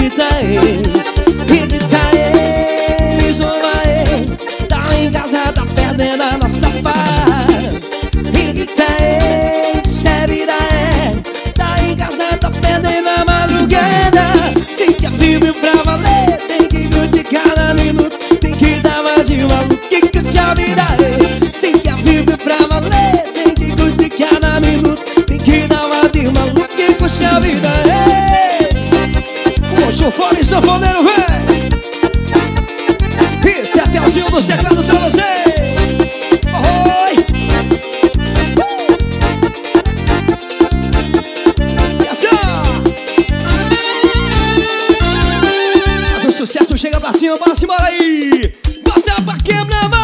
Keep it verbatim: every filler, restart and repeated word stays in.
grita ei, e grita ei, zomba ei. Tá em casa, tá perdendo a nossa paz. E grita ei, cê vira é. Tá em casa, tá perdendo a madrugada. Se quer viver pra valer, tem que curtir cada minuto. Tem que dar uma de maluco que curte a vida ei. Se quer viver pra valer, tem que curtir cada minuto. Tem que dar uma de maluco que curte a vida ei. Puxa o fone, sanfoneiro, véi. Esse é até o Gil dos teclados pra você. Oi. E assim, ó. Mas o sucesso chega pra cima, bora, simbora aí. Bota pra quebrar.